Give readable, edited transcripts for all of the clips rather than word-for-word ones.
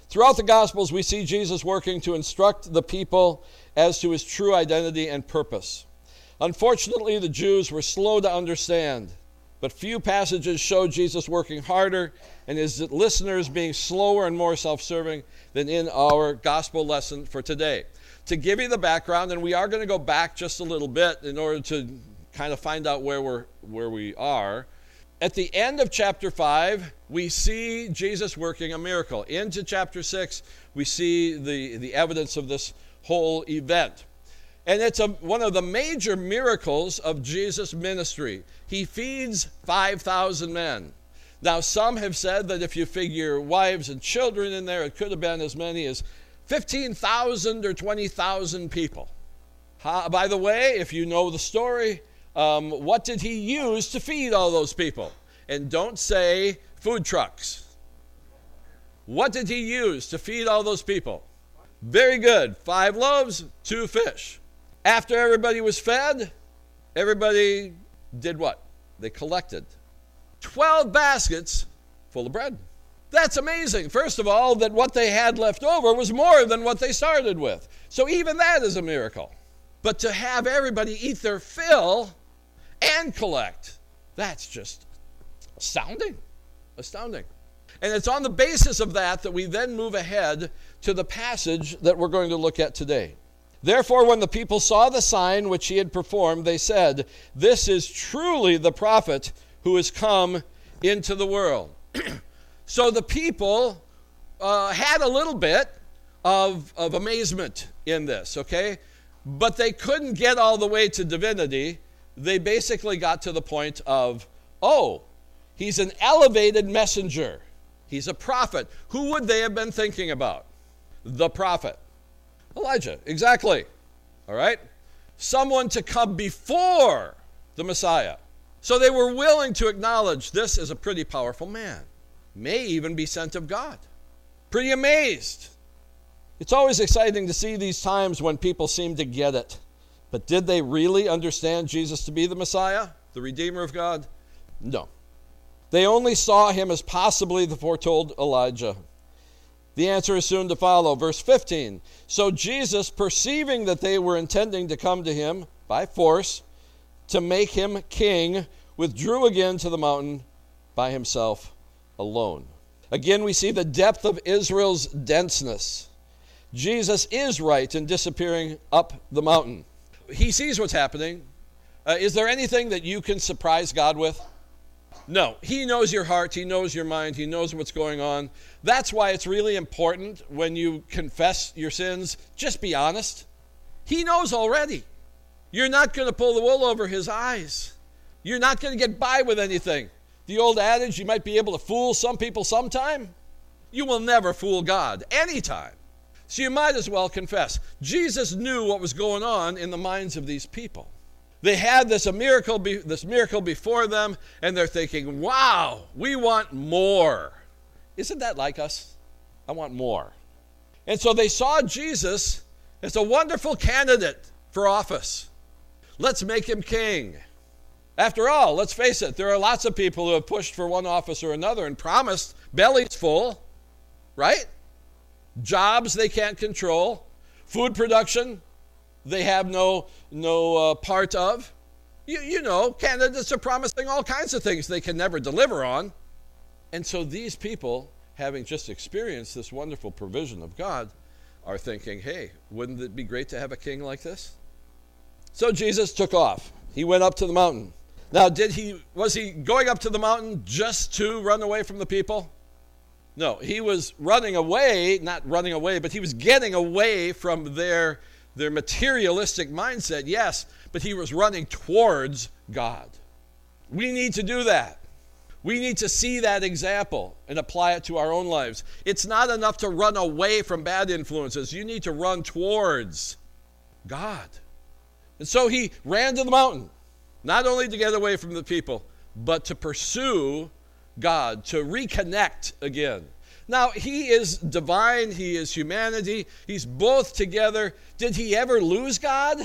Throughout the Gospels, we see Jesus working to instruct the people as to his true identity and purpose. Unfortunately, the Jews were slow to understand, but few passages show Jesus working harder and his listeners being slower and more self-serving than in our gospel lesson for today. To give you the background, and we are going to go back just a little bit in order to kind of find out where we are. At the end of chapter 5, we see Jesus working a miracle. Into chapter 6, we see the evidence of this whole event. And it's one of the major miracles of Jesus' ministry. He feeds 5,000 men. Now, some have said that if you figure wives and children in there, it could have been as many as 15,000 or 20,000 people. By the way, if you know the story, what did he use to feed all those people? And don't say food trucks. What did he use to feed all those people? Very good. 5 loaves, 2 fish. After everybody was fed, everybody did what? They collected 12 baskets full of bread. That's amazing. First of all, that what they had left over was more than what they started with. So even that is a miracle. But to have everybody eat their fill and collect, that's just astounding. And it's on the basis of that we then move ahead to the passage that we're going to look at today. Therefore, when the people saw the sign which he had performed, they said, "This is truly the prophet who has come into the world." So the people had a little bit of amazement in this, okay? But they couldn't get all the way to divinity. They basically got to the point of, oh, he's an elevated messenger. He's a prophet. Who would they have been thinking about? The prophet. Elijah, exactly. All right? Someone to come before the Messiah. So they were willing to acknowledge this is a pretty powerful man. May even be sent of God. Pretty amazed. It's always exciting to see these times when people seem to get it. But did they really understand Jesus to be the Messiah, the Redeemer of God? No. They only saw him as possibly the foretold Elijah. The answer is soon to follow. Verse 15. So Jesus, perceiving that they were intending to come to him by force to make him king, withdrew again to the mountain by himself alone. Again, we see the depth of Israel's denseness. Jesus is right in disappearing up the mountain. He sees what's happening. Is there anything that you can surprise God with? No. He knows your heart. He knows your mind. He knows what's going on. That's why it's really important when you confess your sins, just be honest. He knows already. You're not going to pull the wool over his eyes. You're not going to get by with anything. The old adage, you might be able to fool some people sometime. You will never fool God anytime. So you might as well confess. Jesus knew what was going on in the minds of these people. They had this miracle before them, and they're thinking, wow, we want more. Isn't that like us? I want more. And so they saw Jesus as a wonderful candidate for office. Let's make him king. After all, let's face it, there are lots of people who have pushed for one office or another and promised bellies full, right? Jobs they can't control, food production they have no part of. You know, candidates are promising all kinds of things they can never deliver on. And so these people, having just experienced this wonderful provision of God, are thinking, hey, wouldn't it be great to have a king like this? So Jesus took off. He went up to the mountain. Now, was he going up to the mountain just to run away from the people? No, he was running away, not running away, but he was getting away from their materialistic mindset, yes, but he was running towards God. We need to do that. We need to see that example and apply it to our own lives. It's not enough to run away from bad influences. You need to run towards God. And so he ran to the mountain, not only to get away from the people, but to pursue God, to reconnect again. Now, he is divine, he is humanity, he's both together. Did he ever lose God?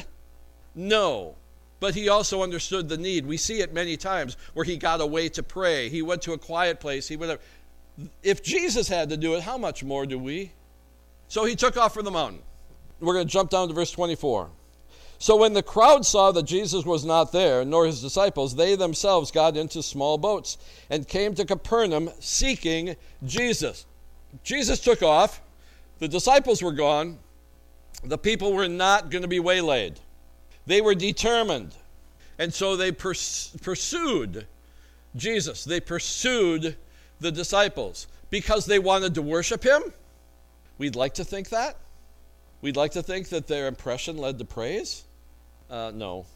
No. But he also understood the need. We see it many times where he got away to pray. He went to a quiet place. If Jesus had to do it, how much more do we? So he took off from the mountain. We're going to jump down to verse 24. So when the crowd saw that Jesus was not there, nor his disciples, they themselves got into small boats and came to Capernaum seeking Jesus. Jesus took off. The disciples were gone. The people were not going to be waylaid. They were determined. And so they pursued Jesus. They pursued the disciples because they wanted to worship him. We'd like to think that. We'd like to think that their impression led to praise. No.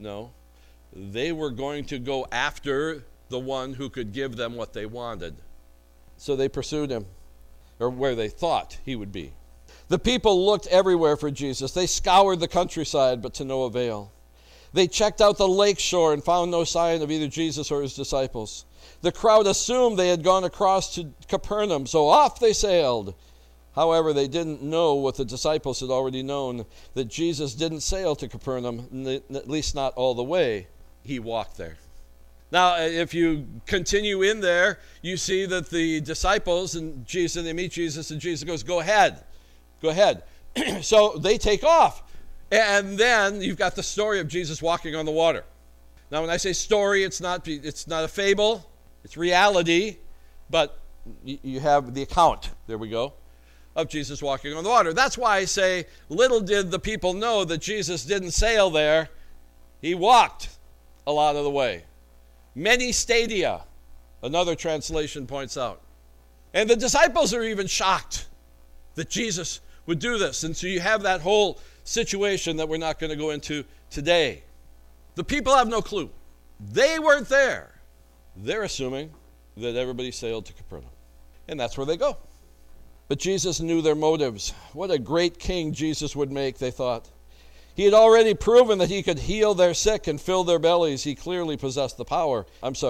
They were going to go after the one who could give them what they wanted. So they pursued him, or where they thought he would be. The people looked everywhere for Jesus. They scoured the countryside, but to no avail. They checked out the lake shore and found no sign of either Jesus or his disciples. The crowd assumed they had gone across to Capernaum, so off they sailed. However, they didn't know what the disciples had already known, that Jesus didn't sail to Capernaum, at least not all the way. He walked there. Now, if you continue in there, you see that the disciples and Jesus, they meet Jesus, and Jesus goes, go ahead. So they take off. And then you've got the story of Jesus walking on the water. Now, when I say story, it's not a fable. It's reality. But you have the account. There we go. Of Jesus walking on the water. That's why I say, little did the people know that Jesus didn't sail there. He walked a lot of the way. Many stadia, another translation points out. And the disciples are even shocked that Jesus would do this. And so you have that whole situation that we're not going to go into today. The people have no clue. They weren't there. They're assuming that everybody sailed to Capernaum. And that's where they go. But Jesus knew their motives. What a great king Jesus would make, they thought. He had already proven that he could heal their sick and fill their bellies. He clearly possessed the power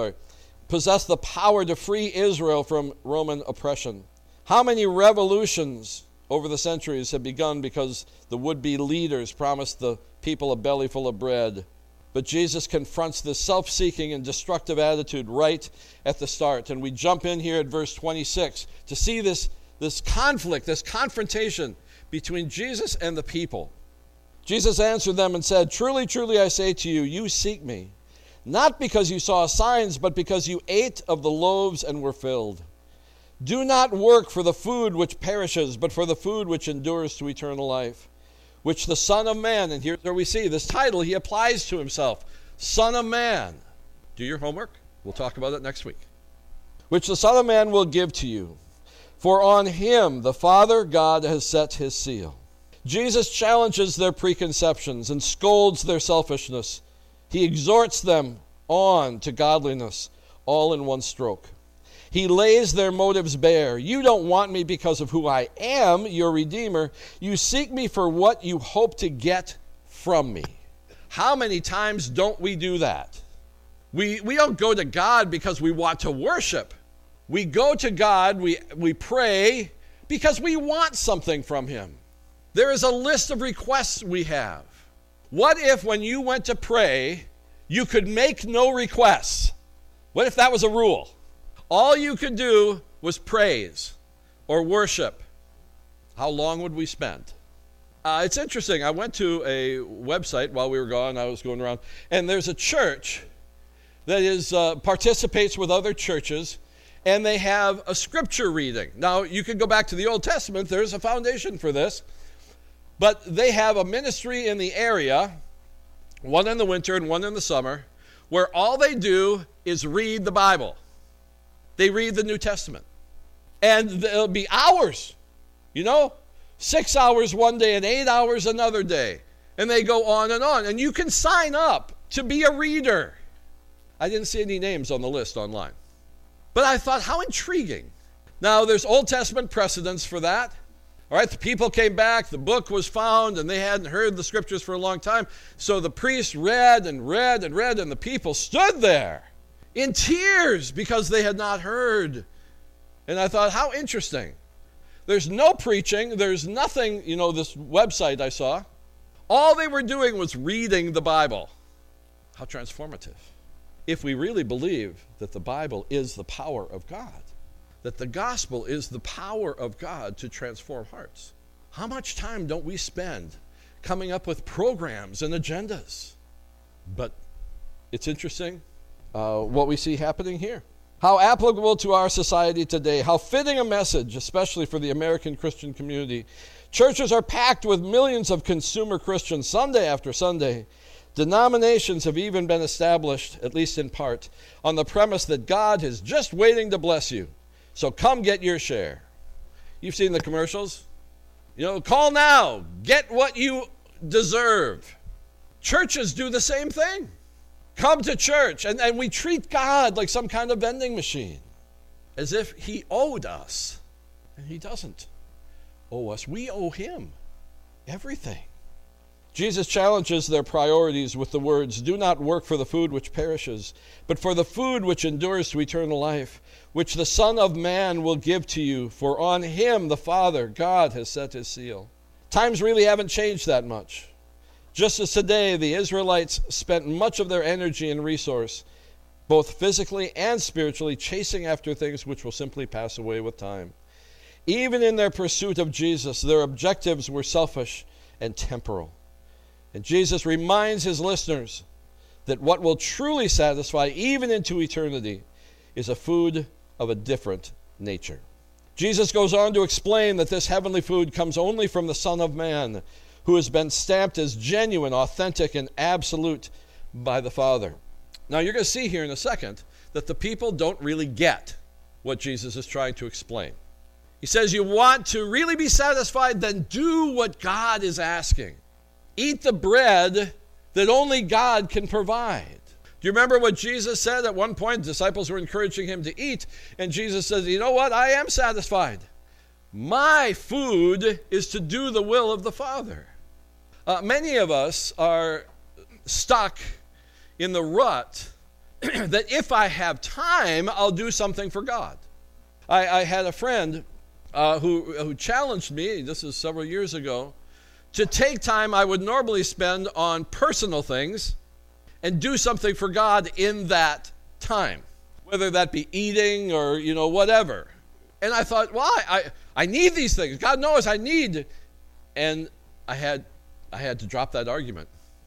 to free Israel from Roman oppression. How many revolutions over the centuries have begun because the would-be leaders promised the people a belly full of bread? But Jesus confronts this self-seeking and destructive attitude right at the start. And we jump in here at verse 26 to see this conflict, this confrontation between Jesus and the people. Jesus answered them and said, truly, truly, I say to you, you seek me, not because you saw signs, but because you ate of the loaves and were filled. Do not work for the food which perishes, but for the food which endures to eternal life, which the Son of Man, and here's where we see this title he applies to himself, Son of Man. Do your homework. We'll talk about it next week. Which the Son of Man will give to you. For on him the Father God has set his seal. Jesus challenges their preconceptions and scolds their selfishness. He exhorts them on to godliness, all in one stroke. He lays their motives bare. You don't want me because of who I am, your Redeemer. You seek me for what you hope to get from me. How many times don't we do that? We don't go to God because we want to worship. We go to God, we pray because we want something from him. There is a list of requests we have. What if when you went to pray, you could make no requests? What if that was a rule? All you could do was praise or worship. How long would we spend? It's interesting. I went to a website while we were gone. I was going around. And there's a church that participates with other churches. And they have a scripture reading. Now, you can go back to the Old Testament. There's a foundation for this. But they have a ministry in the area, one in the winter and one in the summer, where all they do is read the Bible. They read the New Testament. And there'll be hours, 6 hours one day and 8 hours another day. And they go on. And you can sign up to be a reader. I didn't see any names on the list online. But I thought, how intriguing. Now, there's Old Testament precedents for that. All right, the people came back, the book was found, and they hadn't heard the scriptures for a long time. So the priest read and read and read, and the people stood there in tears because they had not heard. And I thought, how interesting. There's no preaching. There's nothing, this website I saw. All they were doing was reading the Bible. How transformative. If we really believe that the Bible is the power of God. that the gospel is the power of God to transform hearts. How much time don't we spend coming up with programs and agendas? But it's interesting what we see happening here. How applicable to our society today, how fitting a message, especially for the American Christian community. Churches are packed with millions of consumer Christians Sunday after Sunday. Denominations have even been established, at least in part, on the premise that God is just waiting to bless you. So come get your share. You've seen the commercials? Call now, get what you deserve. Churches do the same thing. Come to church, and we treat God like some kind of vending machine, as if he owed us. And he doesn't owe us. We owe him everything. Jesus challenges their priorities with the words, "Do not work for the food which perishes, but for the food which endures to eternal life, which the Son of Man will give to you, for on him the Father, God, has set his seal." Times really haven't changed that much. Just as today, the Israelites spent much of their energy and resource, both physically and spiritually, chasing after things which will simply pass away with time. Even in their pursuit of Jesus, their objectives were selfish and temporal. And Jesus reminds his listeners that what will truly satisfy, even into eternity, is a food of a different nature. Jesus goes on to explain that this heavenly food comes only from the Son of Man, who has been stamped as genuine, authentic, and absolute by the Father. Now you're going to see here in a second that the people don't really get what Jesus is trying to explain. He says, you want to really be satisfied, then do what God is asking. Eat the bread that only God can provide. Do you remember what Jesus said at one point? The disciples were encouraging him to eat, and Jesus says, you know what? I am satisfied. My food is to do the will of the Father. Many of us are stuck in the rut that if I have time, I'll do something for God. I had a friend who challenged me, this is several years ago, to take time I would normally spend on personal things and do something for God in that time, whether that be eating or, whatever. And I thought, well, I need these things. God knows I need. And I had to drop that argument.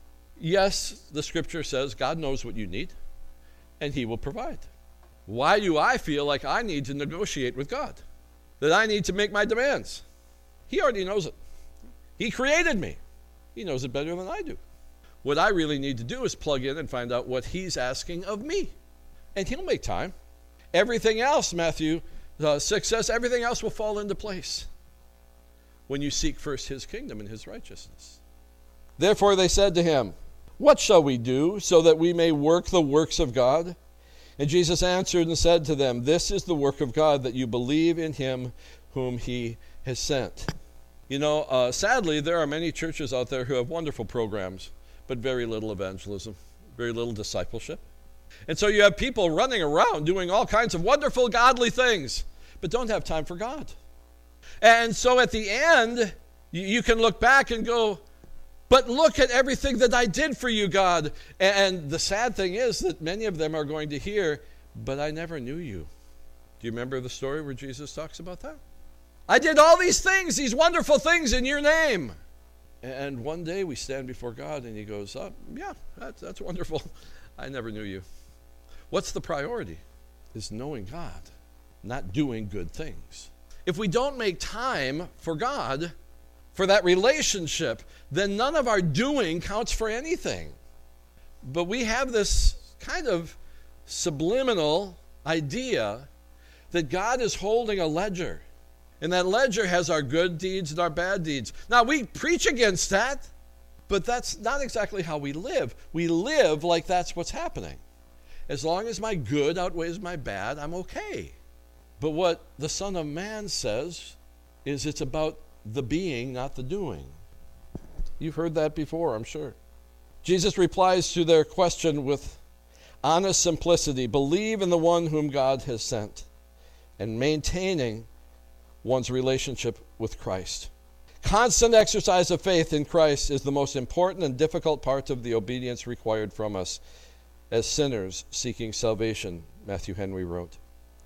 Yes, the scripture says God knows what you need, and he will provide. Why do I feel like I need to negotiate with God? That I need to make my demands? He already knows it. He created me. He knows it better than I do. What I really need to do is plug in and find out what he's asking of me. And he'll make time. Everything else, Matthew 6 says, everything else will fall into place when you seek first his kingdom and his righteousness. Therefore they said to him, what shall we do so that we may work the works of God? And Jesus answered and said to them, this is the work of God, that you believe in him whom he has sent. Sadly, there are many churches out there who have wonderful programs, but very little evangelism, very little discipleship. And so you have people running around doing all kinds of wonderful, godly things, but don't have time for God. And so at the end, you can look back and go, but look at everything that I did for you, God. And the sad thing is that many of them are going to hear, but I never knew you. Do you remember the story where Jesus talks about that? I did all these things, these wonderful things in your name. And one day we stand before God and he goes, yeah, that's wonderful. I never knew you. What's the priority? Is knowing God, not doing good things. If we don't make time for God, for that relationship, then none of our doing counts for anything. But we have this kind of subliminal idea that God is holding a ledger. And that ledger has our good deeds and our bad deeds. Now, we preach against that, but that's not exactly how we live. We live like that's what's happening. As long as my good outweighs my bad, I'm okay. But what the Son of Man says is it's about the being, not the doing. You've heard that before, I'm sure. Jesus replies to their question with honest simplicity. Believe in the one whom God has sent, and maintaining one's relationship with Christ. Constant exercise of faith in Christ is the most important and difficult part of the obedience required from us as sinners seeking salvation, Matthew Henry wrote.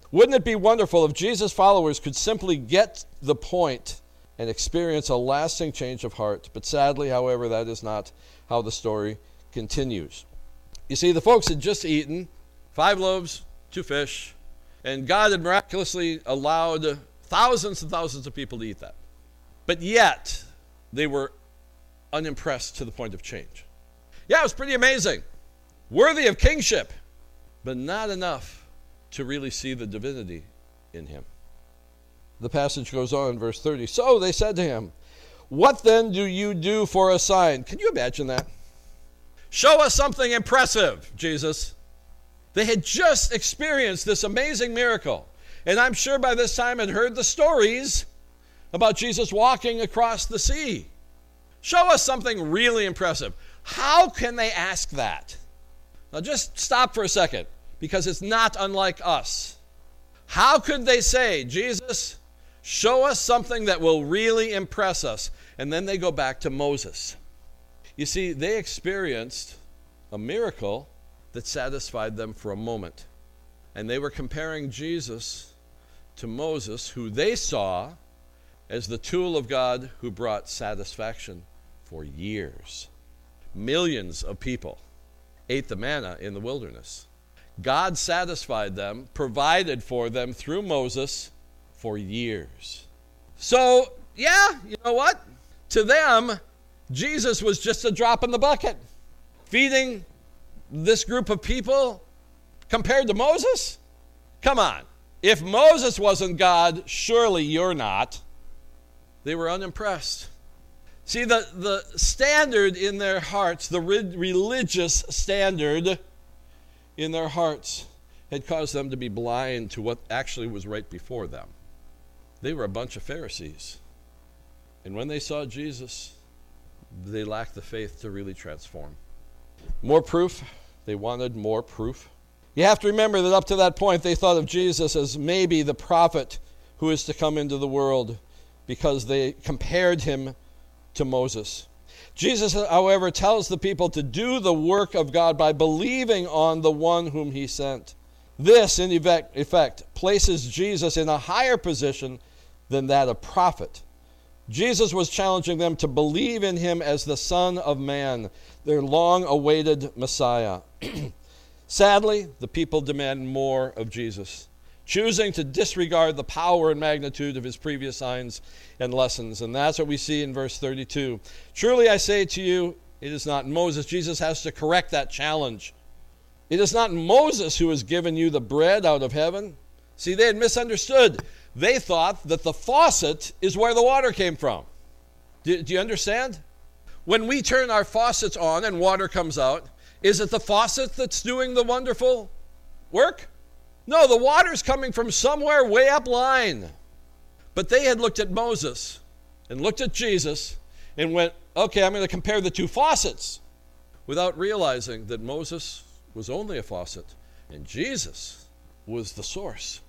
Wouldn't it be wonderful if Jesus' followers could simply get the point and experience a lasting change of heart? But sadly, however, that is not how the story continues. You see, the folks had just eaten 5 loaves, 2 fish, and God had miraculously allowed thousands and thousands of people to eat that. But yet, they were unimpressed to the point of change. Yeah, it was pretty amazing. Worthy of kingship, but not enough to really see the divinity in him. The passage goes on, verse 30. So they said to him, "What then do you do for a sign?" Can you imagine that? Show us something impressive, Jesus. They had just experienced this amazing miracle. And I'm sure by this time had heard the stories about Jesus walking across the sea. Show us something really impressive. How can they ask that? Now just stop for a second, because it's not unlike us. How could they say, Jesus, show us something that will really impress us? And then they go back to Moses. You see, they experienced a miracle that satisfied them for a moment. And they were comparing Jesus to Moses, who they saw as the tool of God who brought satisfaction for years. Millions of people ate the manna in the wilderness. God satisfied them, provided for them through Moses for years. So, yeah, you know what? To them, Jesus was just a drop in the bucket. Feeding this group of people compared to Moses? Come on. If Moses wasn't God, surely you're not. They were unimpressed. See, the standard in their hearts, the religious standard in their hearts, had caused them to be blind to what actually was right before them. They were a bunch of Pharisees. And when they saw Jesus, they lacked the faith to really transform. More proof. They wanted more proof. You have to remember that up to that point, they thought of Jesus as maybe the prophet who is to come into the world, because they compared him to Moses. Jesus, however, tells the people to do the work of God by believing on the one whom he sent. This, in effect, places Jesus in a higher position than that of prophet. Jesus was challenging them to believe in him as the Son of Man, their long-awaited Messiah. Sadly, the people demand more of Jesus, choosing to disregard the power and magnitude of his previous signs and lessons. And that's what we see in verse 32. Truly I say to you, it is not Moses. Jesus has to correct that challenge. It is not Moses who has given you the bread out of heaven. See, they had misunderstood. They thought that the faucet is where the water came from. Do you understand? When we turn our faucets on and water comes out, is it the faucet that's doing the wonderful work? No, the water's coming from somewhere way up line. But they had looked at Moses and looked at Jesus and went, okay, I'm going to compare the two faucets, without realizing that Moses was only a faucet and Jesus was the source.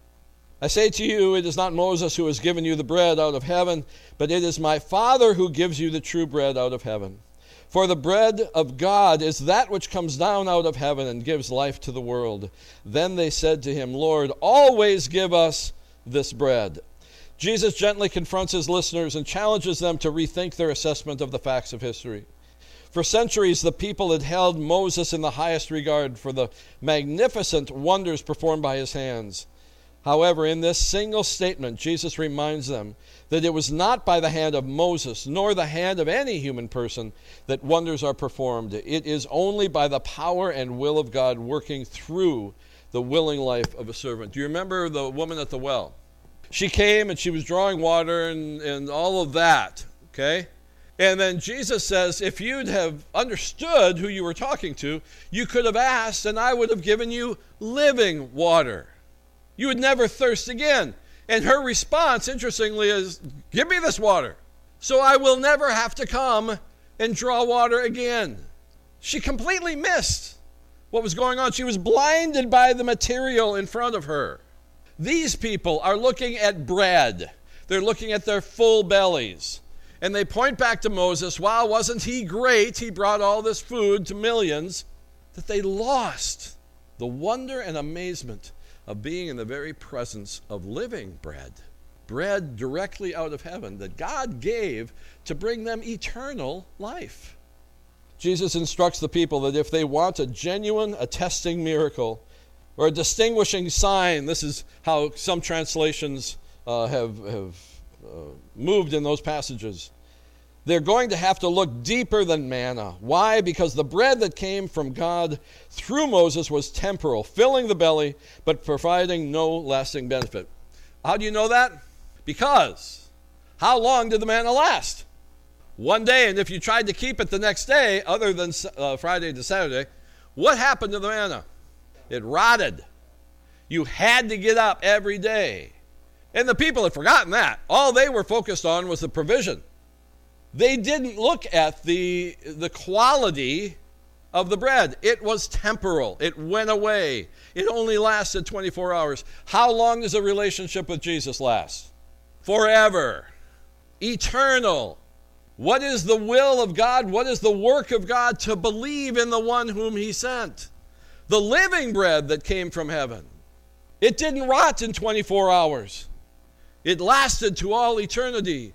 I say to you, it is not Moses who has given you the bread out of heaven, but it is my Father who gives you the true bread out of heaven. For the bread of God is that which comes down out of heaven and gives life to the world. Then they said to him, Lord, always give us this bread. Jesus gently confronts his listeners and challenges them to rethink their assessment of the facts of history. For centuries, the people had held Moses in the highest regard for the magnificent wonders performed by his hands. However, in this single statement, Jesus reminds them that it was not by the hand of Moses, nor the hand of any human person, that wonders are performed. It is only by the power and will of God working through the willing life of a servant. Do you remember the woman at the well? She came and she was drawing water and all of that, okay? And then Jesus says, if you'd have understood who you were talking to, you could have asked, and I would have given you living water. You would never thirst again. And her response, interestingly, is, give me this water, so I will never have to come and draw water again. She completely missed what was going on. She was blinded by the material in front of her. These people are looking at bread. They're looking at their full bellies. And they point back to Moses. Wow, wasn't he great? He brought all this food to millions. That they lost the wonder and amazement of being in the very presence of living bread. Bread directly out of heaven that God gave to bring them eternal life. Jesus instructs the people that if they want a genuine attesting miracle or a distinguishing sign, this is how some translations have moved in those passages, they're going to have to look deeper than manna. Why? Because the bread that came from God through Moses was temporal, filling the belly, but providing no lasting benefit. How do you know that? Because how long did the manna last? One day, and if you tried to keep it the next day, other than Friday to Saturday, what happened to the manna? It rotted. You had to get up every day. And the people had forgotten that. All they were focused on was the provision. They didn't look at the quality of the bread. It was temporal. It went away. It only lasted 24 hours. How long does a relationship with Jesus last? Forever. Eternal. What is the will of God? What is the work of God? To believe in the one whom he sent. The living bread that came from heaven. It didn't rot in 24 hours. It lasted to all eternity.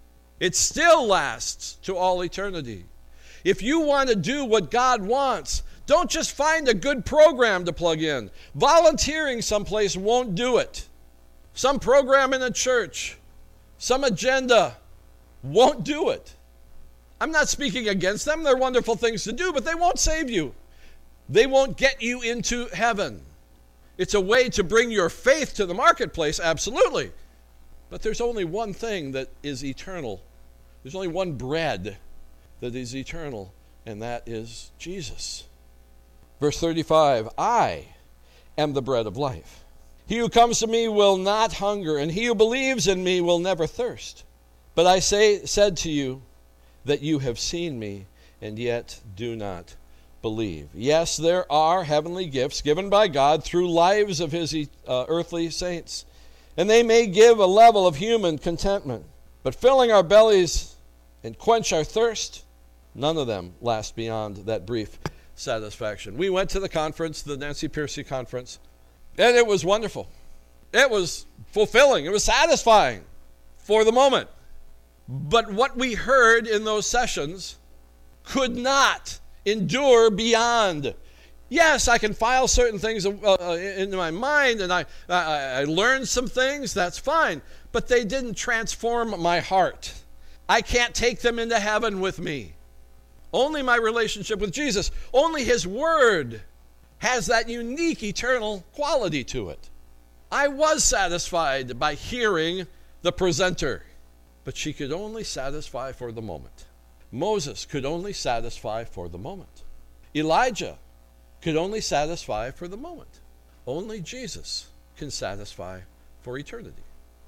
It still lasts to all eternity. If you want to do what God wants, don't just find a good program to plug in. Volunteering someplace won't do it. Some program in a church, some agenda won't do it. I'm not speaking against them. They're wonderful things to do, but they won't save you. They won't get you into heaven. It's a way to bring your faith to the marketplace, absolutely. But there's only one thing that is eternal. There's only one bread that is eternal, and that is Jesus. Verse 35, I am the bread of life. He who comes to me will not hunger, and he who believes in me will never thirst. But I said to you that you have seen me, and yet do not believe. Yes, there are heavenly gifts given by God through lives of his earthly saints, and they may give a level of human contentment. But filling our bellies and quench our thirst, none of them last beyond that brief satisfaction. We went to the conference, the Nancy Piercy conference, and it was wonderful. It was fulfilling. It was satisfying for the moment. But what we heard in those sessions could not endure beyond. Yes, I can file certain things into my mind, and I learned some things, that's fine. But they didn't transform my heart. I can't take them into heaven with me. Only my relationship with Jesus, only his word has that unique eternal quality to it. I was satisfied by hearing the presenter, but she could only satisfy for the moment. Moses could only satisfy for the moment. Elijah could only satisfy for the moment. Only Jesus can satisfy for eternity.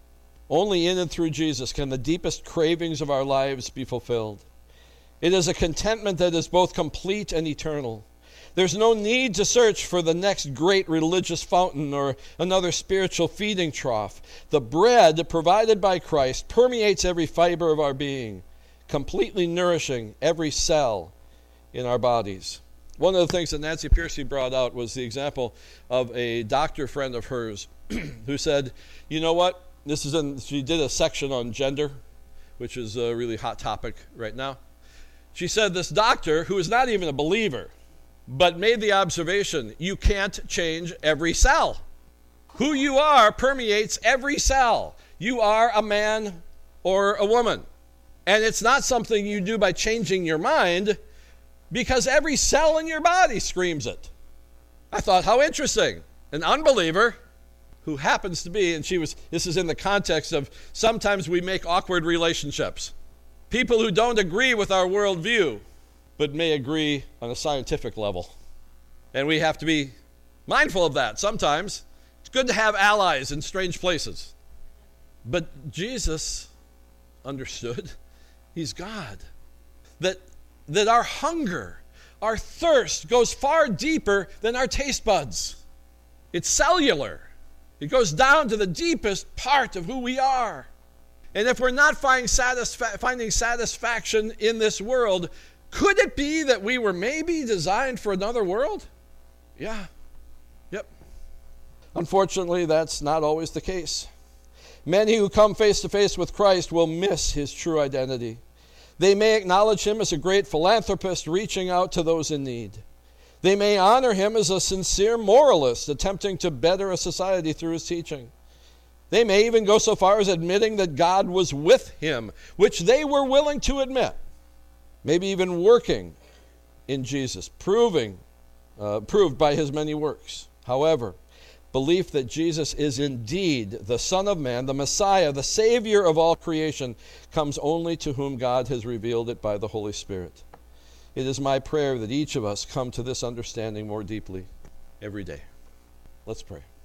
Only in and through Jesus can the deepest cravings of our lives be fulfilled. It is a contentment that is both complete and eternal. There's no need to search for the next great religious fountain or another spiritual feeding trough. The bread provided by Christ permeates every fiber of our being, completely nourishing every cell in our bodies. One of the things that Nancy Piercy brought out was the example of a doctor friend of hers who said, you know what, she did a section on gender, which is a really hot topic right now. She said this doctor, who is not even a believer, but made the observation, you can't change every cell. Who you are permeates every cell. You are a man or a woman. And it's not something you do by changing your mind, because every cell in your body screams it. I thought, how interesting. An unbeliever who happens to be, and this is in the context of sometimes we make awkward relationships. People who don't agree with our worldview, but may agree on a scientific level. And we have to be mindful of that sometimes. It's good to have allies in strange places. But Jesus understood. He's God. That our hunger, our thirst goes far deeper than our taste buds. It's cellular. It goes down to the deepest part of who we are. And if we're not finding satisfaction in this world, could it be that we were maybe designed for another world? Yeah. Yep. Unfortunately, that's not always the case. Many who come face to face with Christ will miss his true identity. They may acknowledge him as a great philanthropist reaching out to those in need. They may honor him as a sincere moralist attempting to better a society through his teaching. They may even go so far as admitting that God was with him, which they were willing to admit. Maybe even working in Jesus, proved by his many works. However, belief that Jesus is indeed the Son of Man, the Messiah, the Savior of all creation, comes only to whom God has revealed it by the Holy Spirit. It is my prayer that each of us come to this understanding more deeply every day. Let's pray.